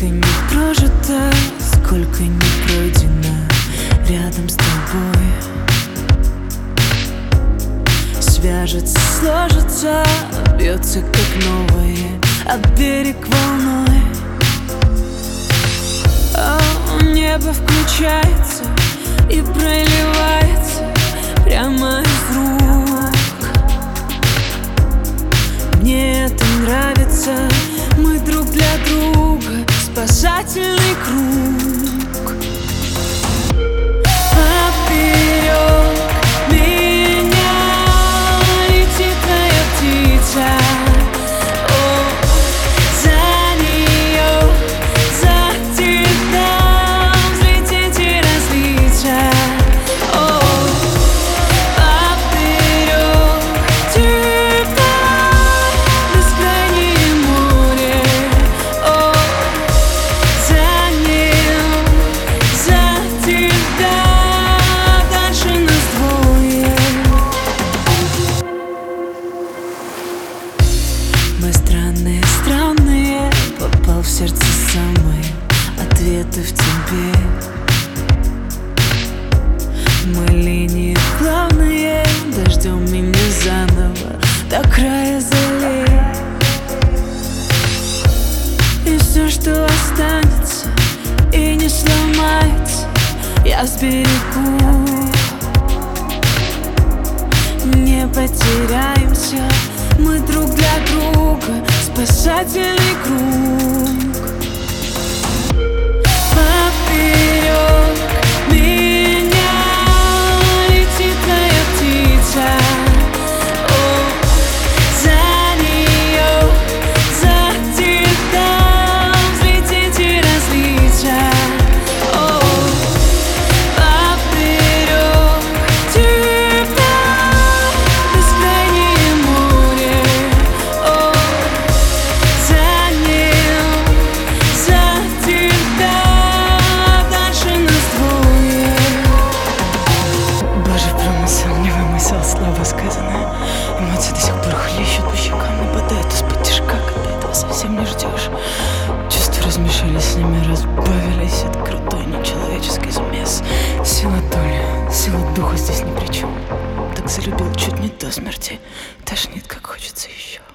Сколько не прожито, сколько не пройдено рядом с тобой. Свяжется, сложится, бьется как новое об берег волной. Небо включается и проливается прямо из рук. Мне это нравится, мы друг для друга спасательный круг. Поперек меня летит твоя птица. Мы странные, странные, попал в сердце самые ответы в тебе. Мы линии плавные, дождем меня заново до края залей. И все, что останется и не сломается, я сберегу. Не потеряемся, мы друг для друга спасательный круг. Поперек меня летит твоя птица. За нее, за тебя взлететь и разлиться. Слова сказанные, эмоции до сих пор хлещут по щекам, нападают из-под тишка, когда этого совсем не ждешь. Чувства размешались, с ними разбавились. Это крутой нечеловеческий замес. Сила доли, сила духа здесь ни при чем. Так залюбил чуть не до смерти, тошнит, как хочется еще.